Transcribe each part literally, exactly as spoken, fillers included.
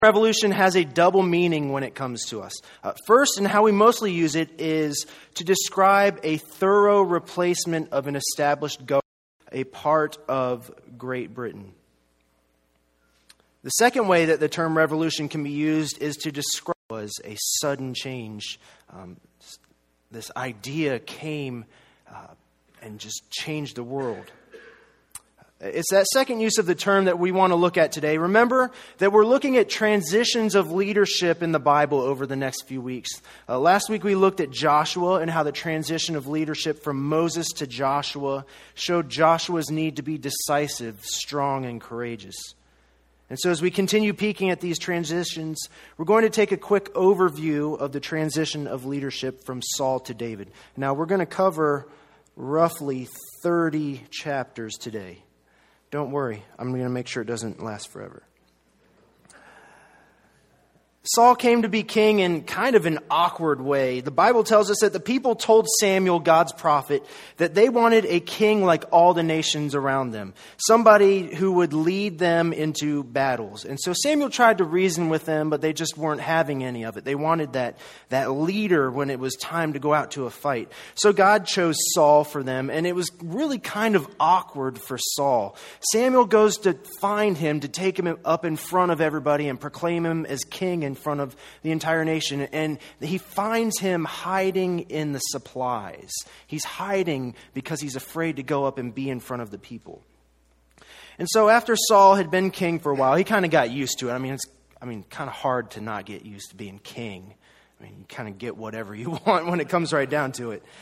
Revolution has a double meaning when it comes to us. Uh, first, and how we mostly use it, is to describe a thorough replacement of an established government, a part of Great Britain. The second way that the term revolution can be used is to describe was a sudden change. Um, this idea came uh, and just changed the world. It's that second use of the term that we want to look at today. Remember that we're looking at transitions of leadership in the Bible over the next few weeks. Uh, last week we looked at Joshua and how the transition of leadership from Moses to Joshua showed Joshua's need to be decisive, strong, and courageous. And so as we continue peeking at these transitions, we're going to take a quick overview of the transition of leadership from Saul to David. Now we're going to cover roughly thirty chapters today. Don't worry, I'm going to make sure it doesn't last forever. Saul came to be king in kind of an awkward way. The Bible tells us that the people told Samuel, God's prophet, that they wanted a king like all the nations around them, somebody who would lead them into battles. And so Samuel tried to reason with them, but they just weren't having any of it. They wanted that, that leader when it was time to go out to a fight. So God chose Saul for them, and it was really kind of awkward for Saul. Samuel goes to find him, to take him up in front of everybody and proclaim him as king in front of the entire nation, and he finds him hiding in the supplies. He's hiding because he's afraid to go up and be in front of the people. And so after Saul had been king for a while, he kind of got used to it. I mean, it's I mean, kind of hard to not get used to being king. I mean, you kind of get whatever you want when it comes right down to it.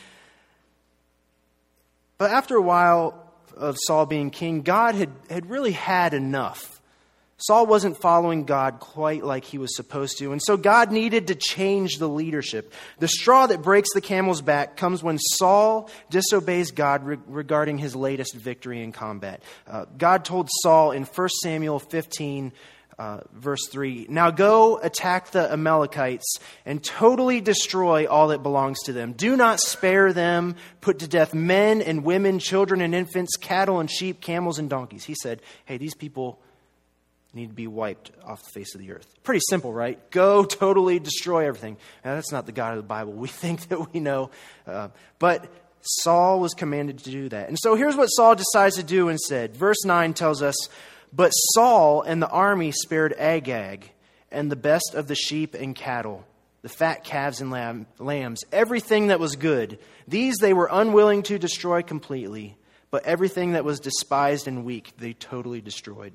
But after a while of Saul being king, God had, had really had enough. Saul wasn't following God quite like he was supposed to, and so God needed to change the leadership. The straw that breaks the camel's back comes when Saul disobeys God re- regarding his latest victory in combat. Uh, God told Saul in First Samuel fifteen, uh, verse three, "Now go attack the Amalekites and totally destroy all that belongs to them. Do not spare them. Put to death men and women, children and infants, cattle and sheep, camels and donkeys." He said, hey, these people need to be wiped off the face of the earth. Pretty simple, right? Go totally destroy everything. Now, that's not the God of the Bible. We think that we know. Uh, but Saul was commanded to do that. And so here's what Saul decides to do instead. Verse nine tells us, "But Saul and the army spared Agag and the best of the sheep and cattle, the fat calves and lamb, lambs, everything that was good. These they were unwilling to destroy completely, but everything that was despised and weak they totally destroyed."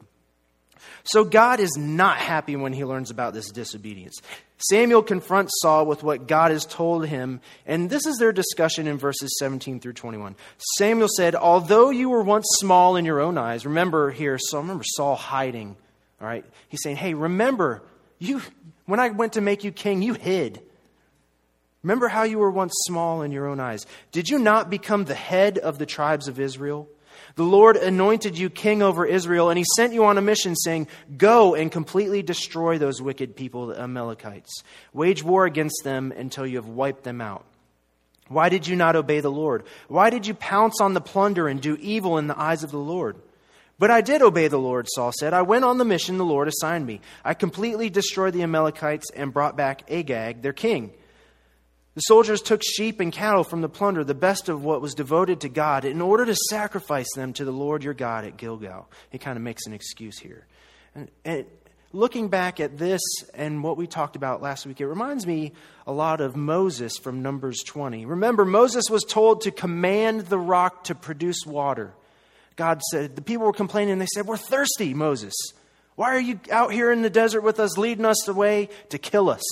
So God is not happy when he learns about this disobedience. Samuel confronts Saul with what God has told him, and this is their discussion in verses seventeen through twenty-one. Samuel said, "Although you were once small in your own eyes," remember here, so remember Saul hiding, all right? He's saying, hey, remember, you when I went to make you king, you hid. Remember how you were once small in your own eyes. Did you not become the head of the tribes of Israel? The Lord anointed you king over Israel, and he sent you on a mission saying, "Go and completely destroy those wicked people, the Amalekites. Wage war against them until you have wiped them out. Why did you not obey the Lord? Why did you pounce on the plunder and do evil in the eyes of the Lord?" "But I did obey the Lord," Saul said. "I went on the mission the Lord assigned me. I completely destroyed the Amalekites and brought back Agag, their king. The soldiers took sheep and cattle from the plunder, the best of what was devoted to God, in order to sacrifice them to the Lord your God at Gilgal." He kind of makes an excuse here. And, and looking back at this and what we talked about last week, it reminds me a lot of Moses from Numbers twenty. Remember, Moses was told to command the rock to produce water. God said, the people were complaining, and they said, "We're thirsty, Moses. Why are you out here in the desert with us, leading us away to kill us?"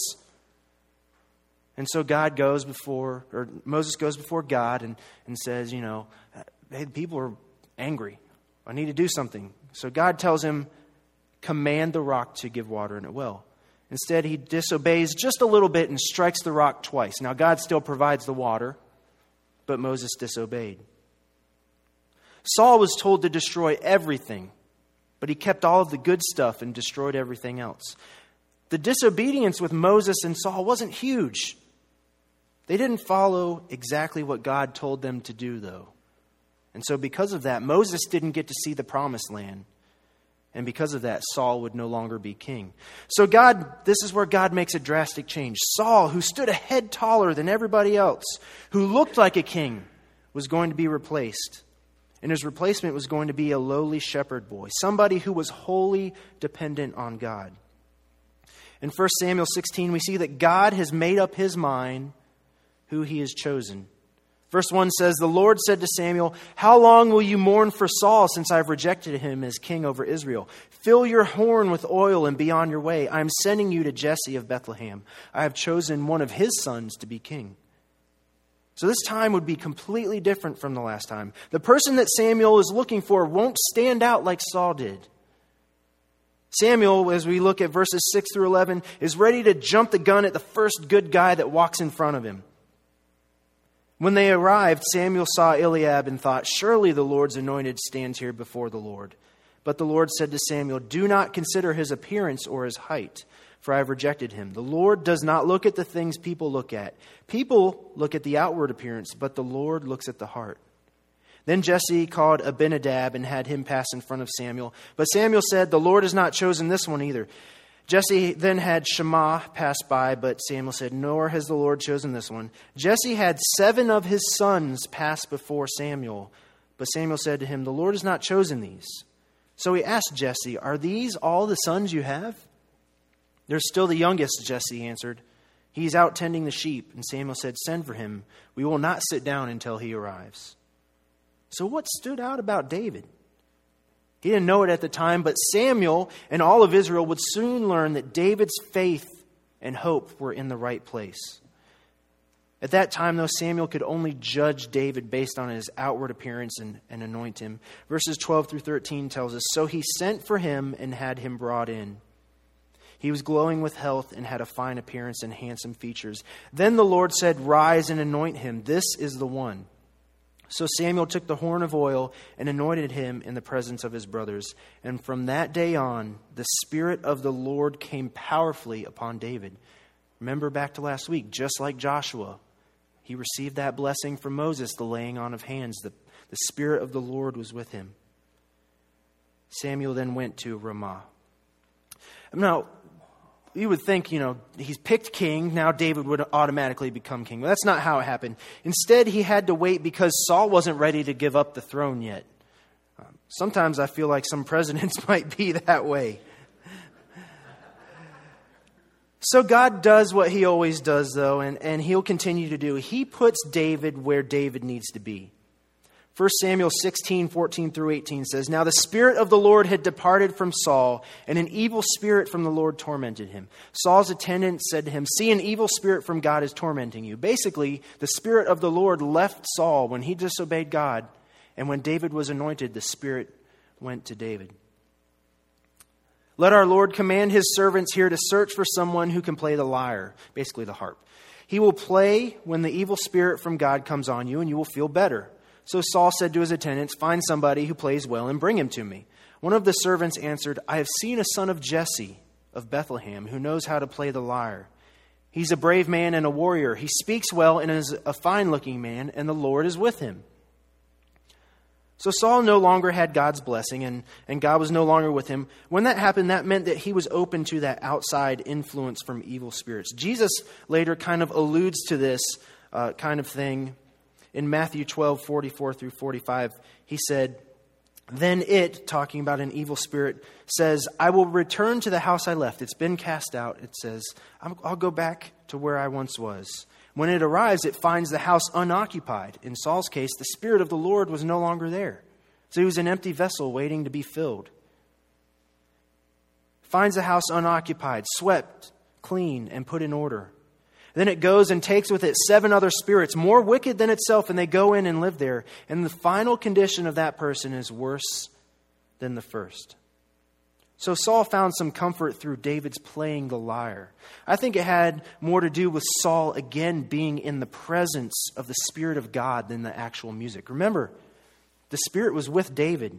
And so God goes before, or Moses goes before God and, and says, you know, hey, the people are angry. I need to do something. So God tells him, command the rock to give water, and it will. Instead, he disobeys just a little bit and strikes the rock twice. Now, God still provides the water, but Moses disobeyed. Saul was told to destroy everything, but he kept all of the good stuff and destroyed everything else. The disobedience with Moses and Saul wasn't huge. They didn't follow exactly what God told them to do, though. And so because of that, Moses didn't get to see the promised land. And because of that, Saul would no longer be king. So God, this is where God makes a drastic change. Saul, who stood a head taller than everybody else, who looked like a king, was going to be replaced. And his replacement was going to be a lowly shepherd boy, somebody who was wholly dependent on God. In First Samuel sixteen, we see that God has made up his mind who he has chosen. Verse one says, "The Lord said to Samuel, 'How long will you mourn for Saul, since I have rejected him as king over Israel? Fill your horn with oil and be on your way. I am sending you to Jesse of Bethlehem. I have chosen one of his sons to be king.'" So this time would be completely different from the last time. The person that Samuel is looking for won't stand out like Saul did. Samuel, as we look at verses six through eleven, is ready to jump the gun at the first good guy that walks in front of him. When they arrived, Samuel saw Eliab and thought, "Surely the Lord's anointed stands here before the Lord." But the Lord said to Samuel, "Do not consider his appearance or his height, for I have rejected him. The Lord does not look at the things people look at. People look at the outward appearance, but the Lord looks at the heart." Then Jesse called Abinadab and had him pass in front of Samuel. But Samuel said, "The Lord has not chosen this one either." Jesse then had Shammah pass by, but Samuel said, "Nor has the Lord chosen this one." Jesse had seven of his sons pass before Samuel, but Samuel said to him, "The Lord has not chosen these." So he asked Jesse, "Are these all the sons you have?" "They're still the youngest," Jesse answered. "He's out tending the sheep." And Samuel said, "Send for him. We will not sit down until he arrives." So what stood out about David? He didn't know it at the time, but Samuel and all of Israel would soon learn that David's faith and hope were in the right place. At that time, though, Samuel could only judge David based on his outward appearance and, and anoint him. Verses twelve through thirteen tells us, "So he sent for him and had him brought in. He was glowing with health and had a fine appearance and handsome features. Then the Lord said, 'Rise and anoint him. This is the one.' So Samuel took the horn of oil and anointed him in the presence of his brothers. And from that day on, the Spirit of the Lord came powerfully upon David." Remember back to last week, just like Joshua, he received that blessing from Moses, the laying on of hands. The, the Spirit of the Lord was with him. Samuel then went to Ramah. Now, you would think, you know, he's picked king, now David would automatically become king. But that's not how it happened. Instead, he had to wait because Saul wasn't ready to give up the throne yet. Um, sometimes I feel like some presidents might be that way. So God does what he always does, though, and, and he'll continue to do. He puts David where David needs to be. First Samuel sixteen, fourteen through eighteen says, "Now the Spirit of the Lord had departed from Saul, and an evil spirit from the Lord tormented him. Saul's attendant said to him, 'See, an evil spirit from God is tormenting you.'" Basically, the Spirit of the Lord left Saul when he disobeyed God, and when David was anointed, the Spirit went to David. "Let our Lord command his servants here to search for someone who can play the lyre," basically the harp. "He will play when the evil spirit from God comes on you, and you will feel better." So Saul said to his attendants, "Find somebody who plays well and bring him to me." One of the servants answered, "I have seen a son of Jesse of Bethlehem who knows how to play the lyre. He's a brave man and a warrior. He speaks well and is a fine-looking man, and the Lord is with him." So Saul no longer had God's blessing, and, and God was no longer with him. When that happened, that meant that he was open to that outside influence from evil spirits. Jesus later kind of alludes to this uh, kind of thing. In Matthew twelve, forty-four through forty-five, he said, "Then it," talking about an evil spirit, "says, 'I will return to the house I left. It's been cast out.' It says, 'I'll go back to where I once was.' When it arrives, it finds the house unoccupied." In Saul's case, the Spirit of the Lord was no longer there. So he was an empty vessel waiting to be filled. Finds the house unoccupied, swept, clean, and put in order. Then it goes and takes with it seven other spirits, more wicked than itself, and they go in and live there. And the final condition of that person is worse than the first. So Saul found some comfort through David's playing the lyre. I think it had more to do with Saul again being in the presence of the Spirit of God than the actual music. Remember, the Spirit was with David.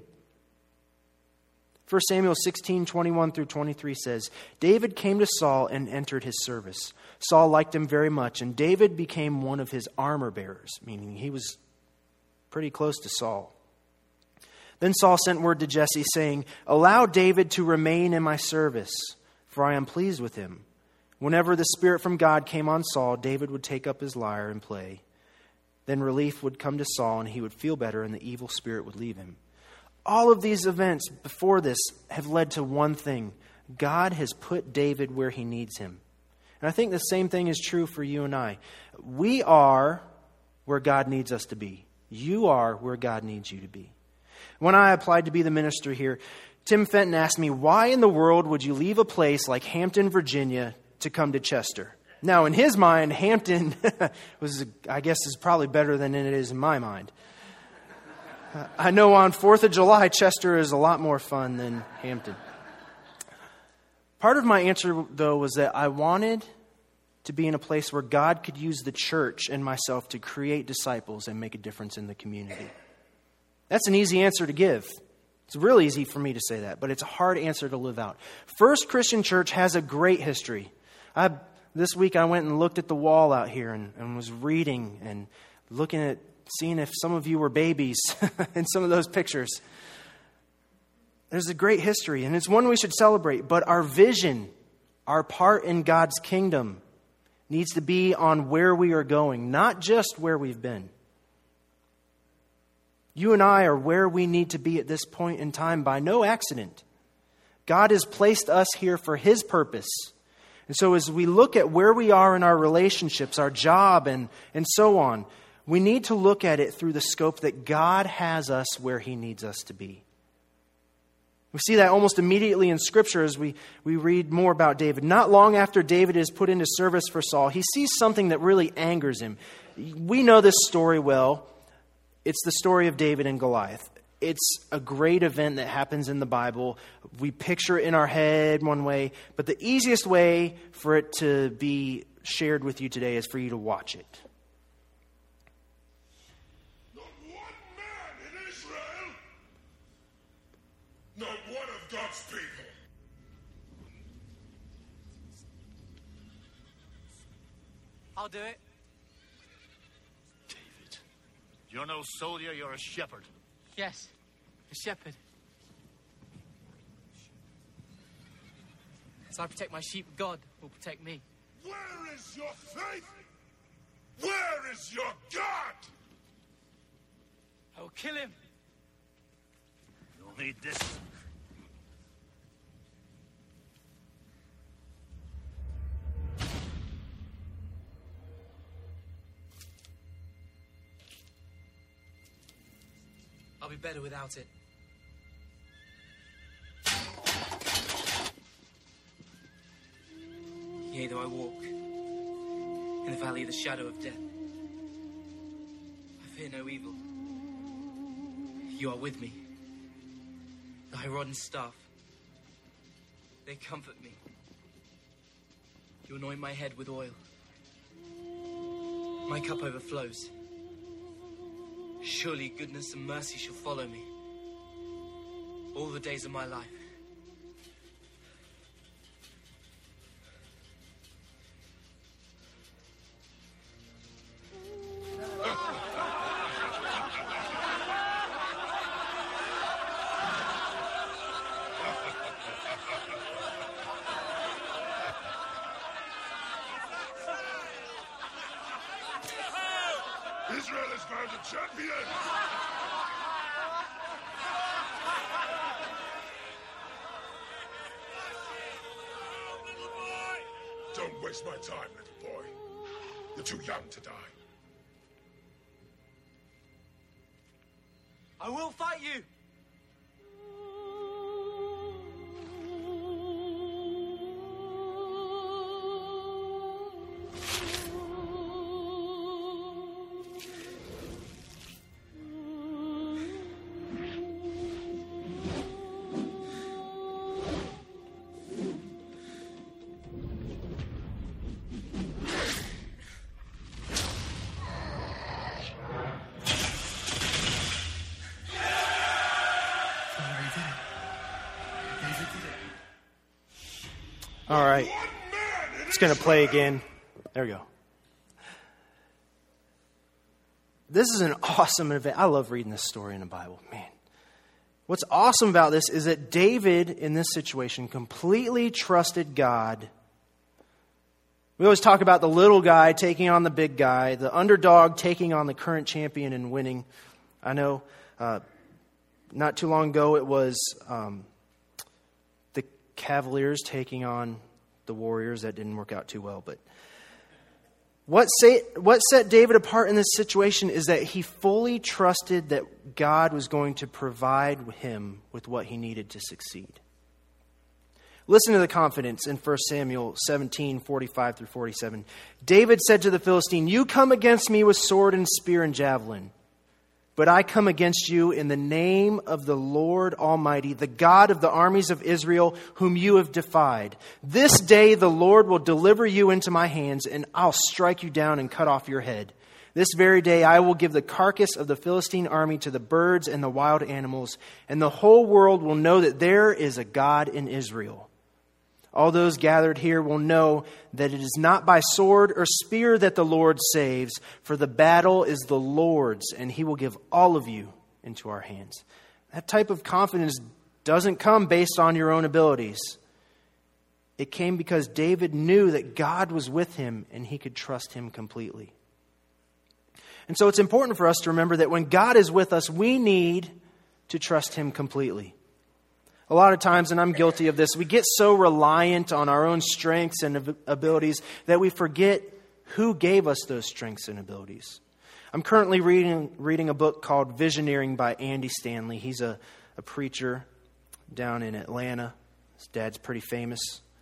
First Samuel sixteen, twenty-one through twenty-three says, "David came to Saul and entered his service. Saul liked him very much, and David became one of his armor bearers," meaning he was pretty close to Saul. Then Saul sent word to Jesse, saying, "Allow David to remain in my service, for I am pleased with him." Whenever the Spirit from God came on Saul, David would take up his lyre and play. Then relief would come to Saul, and he would feel better, and the evil spirit would leave him. All of these events before this have led to one thing. God has put David where he needs him. And I think the same thing is true for you and I. We are where God needs us to be. You are where God needs you to be. When I applied to be the minister here, Tim Fenton asked me, why in the world would you leave a place like Hampton, Virginia, to come to Chester? Now, in his mind, Hampton was, I guess, is probably better than it is in my mind. I know on fourth of July, Chester is a lot more fun than Hampton. Part of my answer, though, was that I wanted to be in a place where God could use the church and myself to create disciples and make a difference in the community. That's an easy answer to give. It's real easy for me to say that, but it's a hard answer to live out. First Christian Church has a great history. I, this week I went and looked at the wall out here and, and was reading and looking at, seeing if some of you were babies in some of those pictures. There's a great history, and it's one we should celebrate. But our vision, our part in God's kingdom, needs to be on where we are going, not just where we've been. You and I are where we need to be at this point in time by no accident. God has placed us here for His purpose. And so as we look at where we are in our relationships, our job, and, and so on, we need to look at it through the scope that God has us where He needs us to be. We see that almost immediately in Scripture as we, we read more about David. Not long after David is put into service for Saul, he sees something that really angers him. We know this story well. It's the story of David and Goliath. It's a great event that happens in the Bible. We picture it in our head one way, but the easiest way for it to be shared with you today is for you to watch it. Not one man in Israel, not one of God's people. I'll do it. You're no soldier, you're a shepherd. Yes, a shepherd. As I protect my sheep, God will protect me. Where is your faith? Where is your God? I will kill him. You'll need this. I'll be better without it. Yea, though I walk in the valley of the shadow of death, I fear no evil. You are with me. Thy rod and staff, they comfort me. You anoint my head with oil. My cup overflows. Surely goodness and mercy shall follow me all the days of my life. Israel has found a champion! Don't waste my time, little boy. You're too young to die. I will fight you! All right. It's going to play again. There we go. This is an awesome event. I love reading this story in the Bible. Man, What's awesome about this is that David, in this situation, completely trusted God. We always talk about the little guy taking on the big guy, the underdog taking on the current champion and winning. I know uh, not too long ago it was um, the Cavaliers taking on the Warriors. That didn't work out too well. But what, say, what set David apart in this situation is that he fully trusted that God was going to provide him with what he needed to succeed. Listen to the confidence in First Samuel seventeen, forty-five through forty-seven. David said to the Philistine, "You come against me with sword and spear and javelin, but I come against you in the name of the Lord Almighty, the God of the armies of Israel, whom you have defied. This day the Lord will deliver you into my hands, and I'll strike you down and cut off your head. This very day I will give the carcass of the Philistine army to the birds and the wild animals, and the whole world will know that there is a God in Israel. All those gathered here will know that it is not by sword or spear that the Lord saves, for the battle is the Lord's, and he will give all of you into our hands." That type of confidence doesn't come based on your own abilities. It came because David knew that God was with him and he could trust him completely. And so it's important for us to remember that when God is with us, we need to trust him completely. A lot of times, and I'm guilty of this, we get so reliant on our own strengths and abilities that we forget who gave us those strengths and abilities. I'm currently reading reading a book called Visioneering by Andy Stanley. He's a, a preacher down in Atlanta. His dad's pretty famous.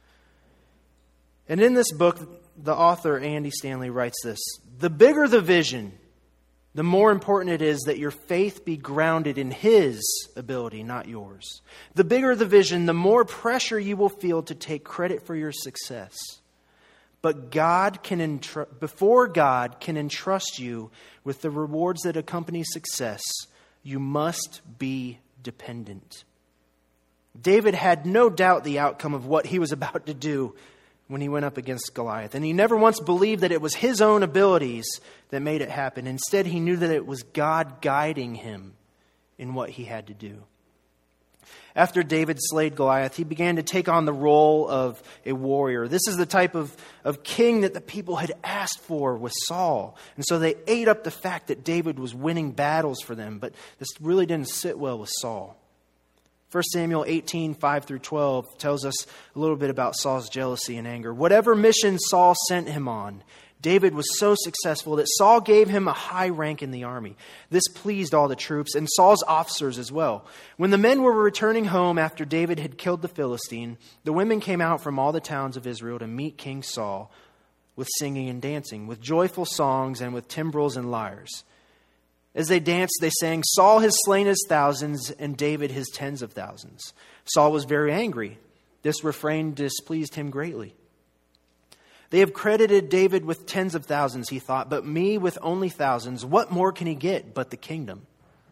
And in this book, the author, Andy Stanley, writes this: "The bigger the vision, the more important it is that your faith be grounded in his ability, not yours. The bigger the vision, the more pressure you will feel to take credit for your success. But God can entr- before God can entrust you with the rewards that accompany success, you must be dependent." David had no doubt the outcome of what he was about to do when he went up against Goliath. And he never once believed that it was his own abilities that made it happen. Instead, he knew that it was God guiding him in what he had to do. After David slayed Goliath, he began to take on the role of a warrior. This is the type of, of king that the people had asked for with Saul. And so they ate up the fact that David was winning battles for them. But this really didn't sit well with Saul. First Samuel eighteen, five through twelve tells us a little bit about Saul's jealousy and anger. Whatever mission Saul sent him on, David was so successful that Saul gave him a high rank in the army. This pleased all the troops and Saul's officers as well. When the men were returning home after David had killed the Philistine, the women came out from all the towns of Israel to meet King Saul with singing and dancing, with joyful songs and with timbrels and lyres. As they danced, they sang, "Saul has slain his thousands and David his tens of thousands." Saul was very angry. This refrain displeased him greatly. "They have credited David with tens of thousands," he thought, "but me with only thousands. What more can he get but the kingdom?"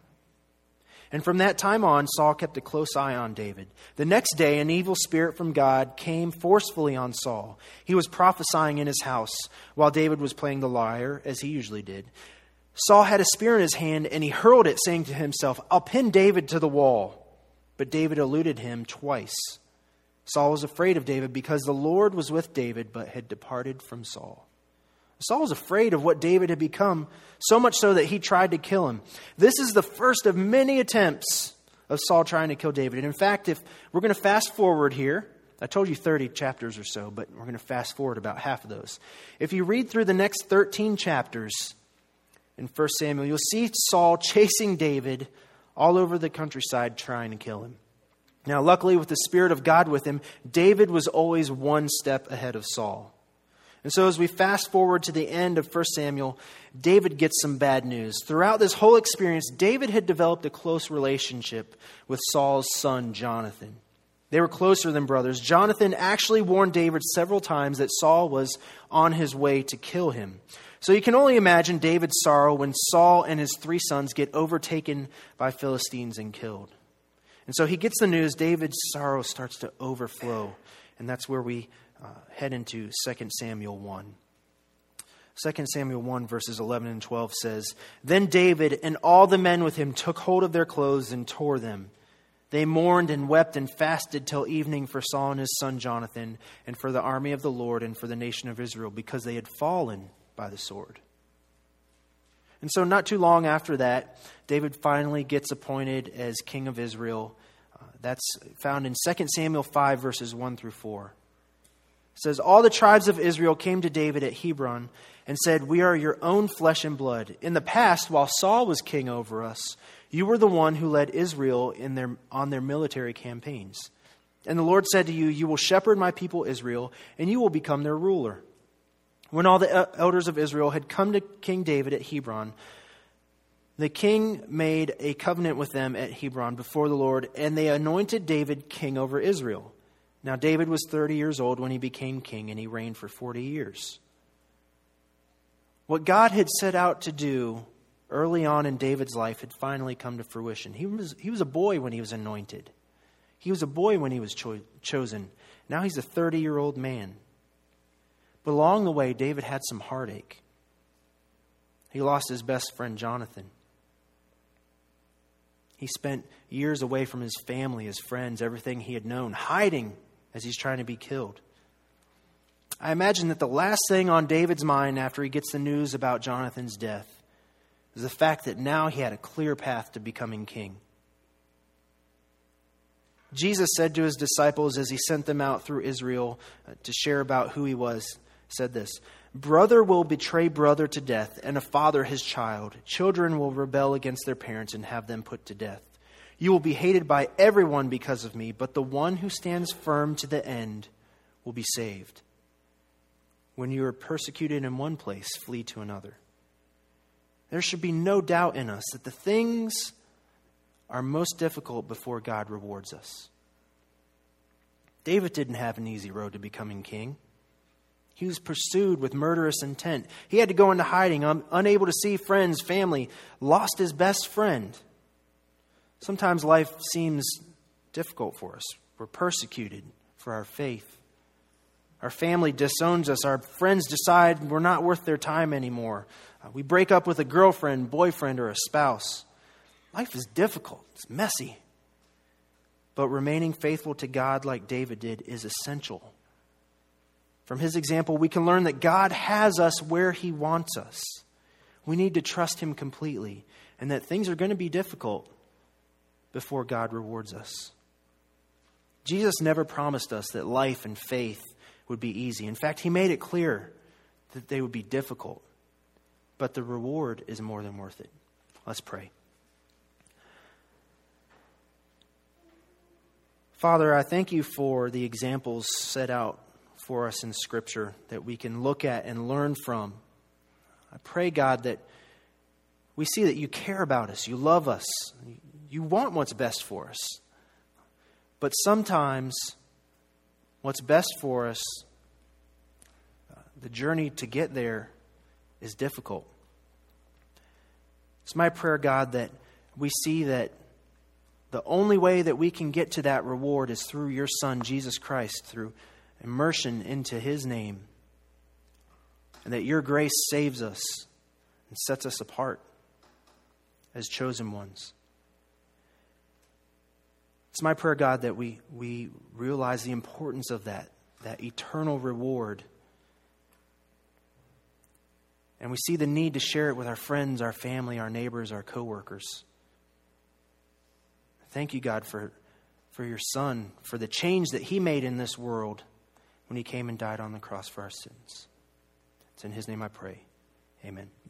And from that time on, Saul kept a close eye on David. The next day, an evil spirit from God came forcefully on Saul. He was prophesying in his house while David was playing the lyre, as he usually did. Saul had a spear in his hand, and he hurled it, saying to himself, "I'll pin David to the wall." But David eluded him twice. Saul was afraid of David because the Lord was with David, but had departed from Saul. Saul was afraid of what David had become, so much so that he tried to kill him. This is the first of many attempts of Saul trying to kill David. And in fact, if we're going to fast forward here, I told you thirty chapters or so, but we're going to fast forward about half of those. If you read through the next thirteen chapters in First Samuel, you'll see Saul chasing David all over the countryside trying to kill him. Now, luckily, with the Spirit of God with him, David was always one step ahead of Saul. And so as we fast forward to the end of First Samuel, David gets some bad news. Throughout this whole experience, David had developed a close relationship with Saul's son, Jonathan. They were closer than brothers. Jonathan actually warned David several times that Saul was on his way to kill him. So you can only imagine David's sorrow when Saul and his three sons get overtaken by Philistines and killed. And so he gets the news. David's sorrow starts to overflow. And that's where we uh, head into Second Samuel one. Second Samuel one verses eleven and twelve says, "Then David and all the men with him took hold of their clothes and tore them. They mourned and wept and fasted till evening for Saul and his son Jonathan, and for the army of the Lord and for the nation of Israel, because they had fallen by the sword. And so not too long after that, David finally gets appointed as king of Israel. Uh, that's found in Second Samuel five, verses one through four. It says, "All the tribes of Israel came to David at Hebron and said, 'We are your own flesh and blood. In the past, while Saul was king over us, you were the one who led Israel in their, on their military campaigns. And the Lord said to you, you will shepherd my people Israel, and you will become their ruler.' When all the elders of Israel had come to King David at Hebron, the king made a covenant with them at Hebron before the Lord, and they anointed David king over Israel. Now David was thirty years old when he became king, and he reigned for forty years. What God had set out to do early on in David's life had finally come to fruition. He was, he was a boy when he was anointed. He was a boy when he was cho- chosen. Now he's a thirty-year-old man. But along the way, David had some heartache. He lost his best friend, Jonathan. He spent years away from his family, his friends, everything he had known, hiding as he's trying to be killed. I imagine that the last thing on David's mind after he gets the news about Jonathan's death is the fact that now he had a clear path to becoming king. Jesus said to his disciples as he sent them out through Israel to share about who he was, said this, "Brother will betray brother to death, and a father his child. Children will rebel against their parents and have them put to death. You will be hated by everyone because of me, but the one who stands firm to the end will be saved. When you are persecuted in one place, flee to another." There should be no doubt in us that the things are most difficult before God rewards us. David didn't have an easy road to becoming king. He was pursued with murderous intent. He had to go into hiding, un- unable to see friends, family, lost his best friend. Sometimes life seems difficult for us. We're persecuted for our faith. Our family disowns us. Our friends decide we're not worth their time anymore. Uh, we break up with a girlfriend, boyfriend, or a spouse. Life is difficult. It's messy. But remaining faithful to God like David did is essential. From his example, we can learn that God has us where he wants us. We need to trust him completely, and that things are going to be difficult before God rewards us. Jesus never promised us that life and faith would be easy. In fact, he made it clear that they would be difficult. But the reward is more than worth it. Let's pray. Father, I thank you for the examples set out for us in Scripture that we can look at and learn from. I pray, God, that we see that you care about us, you love us, you want what's best for us. But sometimes what's best for us, the journey to get there is difficult. It's my prayer, God, that we see that the only way that we can get to that reward is through your Son, Jesus Christ, through immersion into his name. And that your grace saves us and sets us apart as chosen ones. It's my prayer, God, that we, we realize the importance of that, that eternal reward. And we see the need to share it with our friends, our family, our neighbors, our coworkers. Thank you, God, for, for your Son, for the change that he made in this world when he came and died on the cross for our sins. It's in his name I pray. Amen.